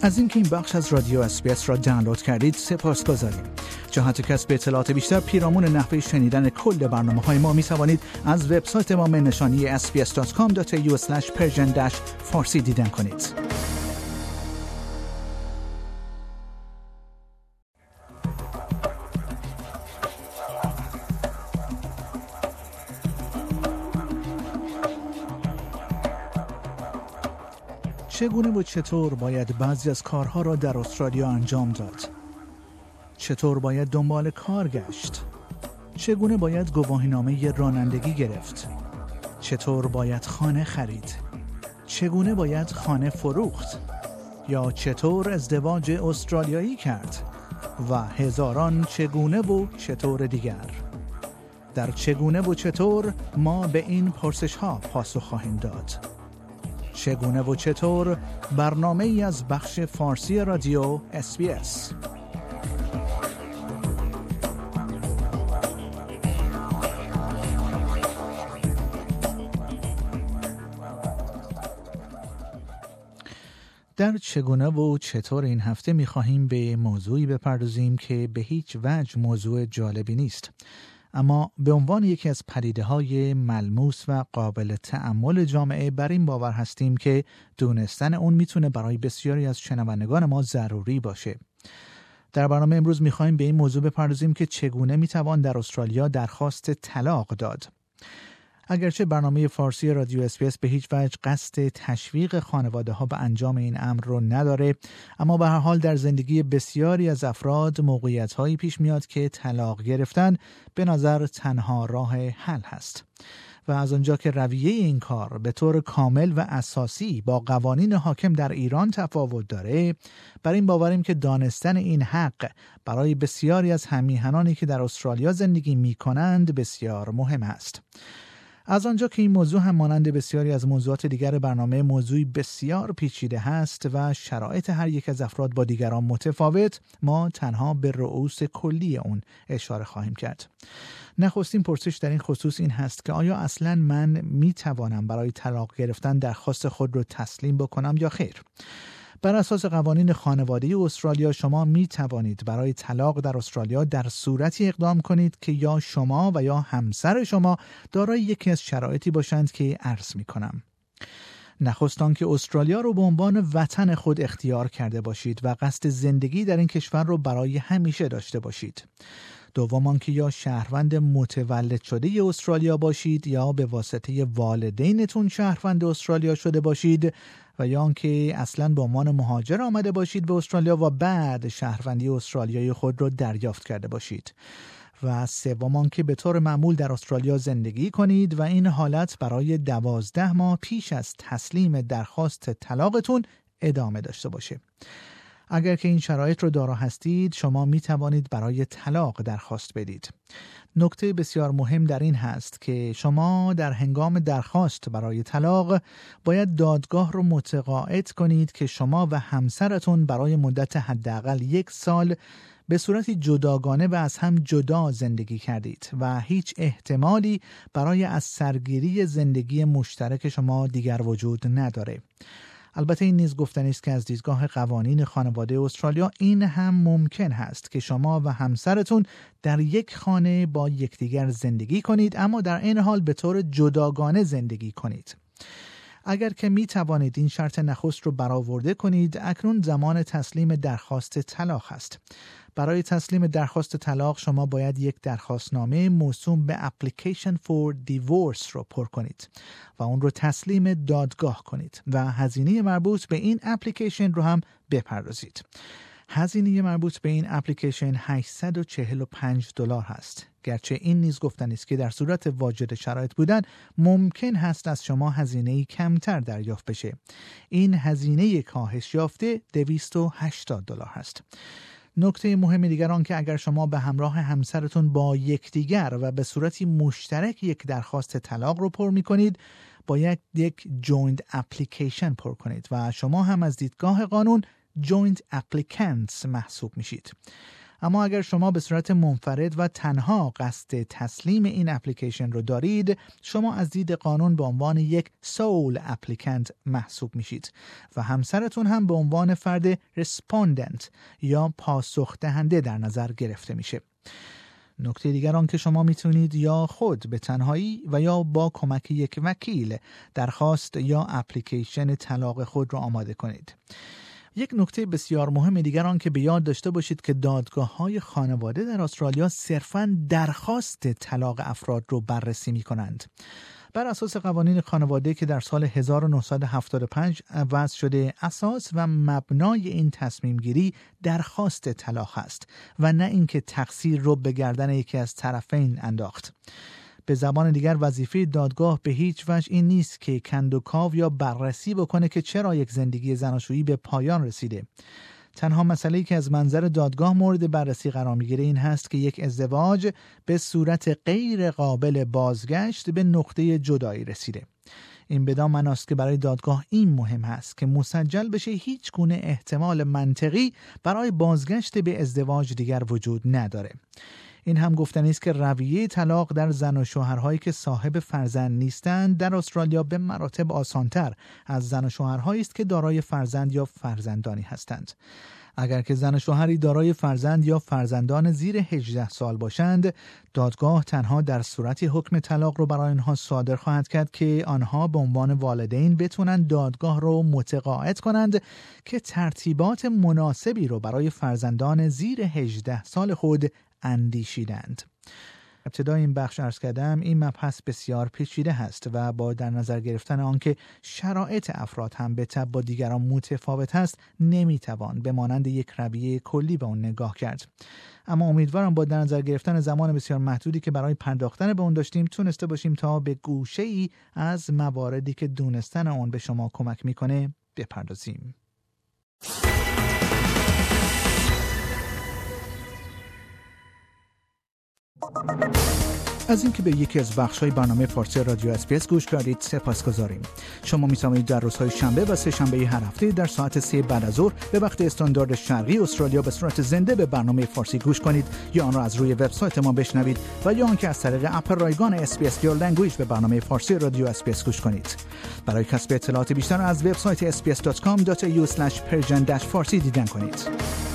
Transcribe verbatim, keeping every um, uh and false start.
از اینکه این بخش از رادیو اس بی اس را دانلود کردید سپاسگزاریم. جهت کسب اطلاعات بیشتر پیرامون نحوه شنیدن کل برنامه‌های ما می توانید از وبسایت ما نشانی اس بی اس دات کام دات ای یو اسلش پرژن فارسی دیدن کنید. چگونه و چطور باید بعضی از کارها را در استرالیا انجام داد؟ چطور باید دنبال کار گشت؟ چگونه باید گواهینامه رانندگی گرفت؟ چطور باید خانه خرید؟ چگونه باید خانه فروخت؟ یا چطور ازدواج استرالیایی کرد؟ و هزاران چگونه و چطور دیگر. در چگونه و چطور ما به این پرسش ها پاسخ خواهیم داد. چگونه و چطور، برنامه ای از بخش فارسی رادیو اس بی اس. در چگونه و چطور این هفته می‌خواهیم به موضوعی بپردازیم که به هیچ وجه موضوع جالبی نیست، اما به عنوان یکی از پدیده‌های ملموس و قابل تأمل جامعه بر این باور هستیم که دونستن اون میتونه برای بسیاری از شنوندگان ما ضروری باشه. در برنامه امروز می‌خوایم به این موضوع بپردازیم که چگونه میتوان در استرالیا درخواست طلاق داد. اگرچه برنامه فارسی رادیو اس بی اس به هیچ وجه قصد تشویق خانواده‌ها به انجام این امر رو نداره، اما به هر حال در زندگی بسیاری از افراد موقعیت‌هایی پیش میاد که طلاق گرفتن به نظر تنها راه حل هست. و از آنجا که رویه این کار به طور کامل و اساسی با قوانین حاکم در ایران تفاوت داره، بر این باوریم که دانستن این حق برای بسیاری از هم‌میهنانی که در استرالیا زندگی می‌کنند بسیار مهم است. از آنجا که این موضوع هم مانند بسیاری از موضوعات دیگر برنامه موضوعی بسیار پیچیده هست و شرایط هر یک از افراد با دیگران متفاوت، ما تنها به رؤوس کلی اون اشاره خواهیم کرد. نخستین پرسش در این خصوص این هست که آیا اصلاً من می توانم برای طلاق گرفتن درخواست خود رو تسلیم بکنم یا خیر؟ بر اساس قوانین خانواده استرالیا شما می توانید برای طلاق در استرالیا در صورتی اقدام کنید که یا شما و یا همسر شما دارای یکی از شرایطی باشند که عرض می کنم. نخست آنکه استرالیا رو به عنوان وطن خود اختیار کرده باشید و قصد زندگی در این کشور رو برای همیشه داشته باشید. دوم آنکه یا شهروند متولد شده استرالیا باشید یا به واسطه والدینتون شهروند استرالیا شده باشید و یا آنکه اصلاً به عنوان مهاجر آمده باشید به استرالیا و بعد شهروندی استرالیایی خود را دریافت کرده باشید. و سوم آنکه به طور معمول در استرالیا زندگی کنید و این حالت برای دوازده ماه پیش از تسلیم درخواست طلاقتون ادامه داشته باشه. اگر که این شرایط رو دارا هستید، شما می توانید برای طلاق درخواست بدید. نکته بسیار مهم در این هست که شما در هنگام درخواست برای طلاق باید دادگاه رو متقاعد کنید که شما و همسرتون برای مدت حداقل یک سال به صورتی جداگانه و از هم جدا زندگی کردید و هیچ احتمالی برای از سرگیری زندگی مشترک شما دیگر وجود نداره. البته این نیز گفتنی است که از دیدگاه قوانین خانواده استرالیا این هم ممکن هست که شما و همسرتون در یک خانه با یکدیگر زندگی کنید، اما در این حال به طور جداگانه زندگی کنید. اگر که می توانید این شرط نخست رو برآورده کنید، اکنون زمان تسلیم درخواست طلاق است. برای تسلیم درخواست طلاق شما باید یک درخواستنامه موسوم به Application for Divorce رو پر کنید و اون رو تسلیم دادگاه کنید و هزینه مربوط به این اپلیکیشن رو هم بپردازید. هزینه مربوط به این اپلیکیشن هشتصد و چهل و پنج دلار هست. گرچه این نیز گفتنی است که در صورت واجد شرایط بودن ممکن هست از شما هزینه کمتر دریافت بشه. این هزینه کاهش یافته دویست و هشتاد دلار هست. نکته مهم دیگر آن که اگر شما به همراه همسرتون با یکدیگر و به صورتی مشترک یک درخواست طلاق رو پر می کنید، باید یک joint application پر کنید و شما هم از دیدگاه قانون joint applicants محسوب میشید. اما اگر شما به صورت منفرد و تنها قصد تسلیم این اپلیکیشن رو دارید، شما از دید قانون به عنوان یک سول اپلیکنت محسوب میشید و همسرتون هم به عنوان فرد رسپوندنت یا پاسخ دهنده در نظر گرفته میشه. نکته دیگر آن که شما میتونید یا خود به تنهایی و یا با کمک یک وکیل درخواست یا اپلیکیشن طلاق خود را آماده کنید. یک نکته بسیار مهم دیگر آن که به یاد داشته باشید که دادگاه‌های خانواده در استرالیا صرفاً درخواست طلاق افراد رو بررسی می‌کنند. بر اساس قوانین خانواده که در سال هزار و نهصد و هفتاد و پنج وضع شده، اساس و مبنای این تصمیم گیری درخواست طلاق است و نه اینکه تقصیر رو به گردن یکی از طرفین انداخت. به زبان دیگر وظیفه دادگاه به هیچ وجه این نیست که کندوکاو یا بررسی بکنه که چرا یک زندگی زناشویی به پایان رسیده. تنها مسئله‌ای که از منظر دادگاه مورد بررسی قرار می‌گیره این هست که یک ازدواج به صورت غیر قابل بازگشت به نقطه جدایی رسیده. این بدان معناست که برای دادگاه این مهم هست که مسجل بشه هیچ گونه احتمال منطقی برای بازگشت به ازدواج دیگر وجود نداره. این هم گفتنی است که رویه طلاق در زن و شوهرهایی که صاحب فرزند نیستند در استرالیا به مراتب آسانتر از زن و شوهرهایی است که دارای فرزند یا فرزندانی هستند. اگر که زن و شوهری دارای فرزند یا فرزندان زیر هجده سال باشند، دادگاه تنها در صورتی حکم طلاق رو برای آنها صادر خواهد کرد که آنها به عنوان والدین بتونن دادگاه رو متقاعد کنند که ترتیبات مناسبی رو برای فرزندان زیر هجده سال خود اندیشیدند. ابتدای این بخش عرض کردم این مبحث بسیار پیچیده هست و با در نظر گرفتن آنکه شرایط افراد هم به تبع با دیگران متفاوت هست، نمیتوان به مانند یک رویه کلی به اون نگاه کرد. اما امیدوارم با در نظر گرفتن زمان بسیار محدودی که برای پرداختن به اون داشتیم تونسته باشیم تا به گوشه‌ای از مواردی که دونستن اون به شما کمک میکنه بپردازیم. از اینکه به یکی از بخش‌های برنامه فارسی رادیو اس‌بی‌اس گوش کردید سپاسگزاریم. شما می‌توانید در روزهای شنبه و سه شنبه هر هفته در ساعت سه بعد از ظهر به وقت استاندارد شرقی استرالیا به صورت زنده به برنامه فارسی گوش کنید یا آن را از روی وبسایت ما بشنوید و یا آنکه از طریق اپ رایگان اس‌بی‌اس Your Language به برنامه فارسی رادیو اس‌بی‌اس گوش کنید. برای کسب اطلاعات بیشتر از وبسایت اس بی اس دات کام دات ای یو اسلش پرژن فارسی دیدن کنید.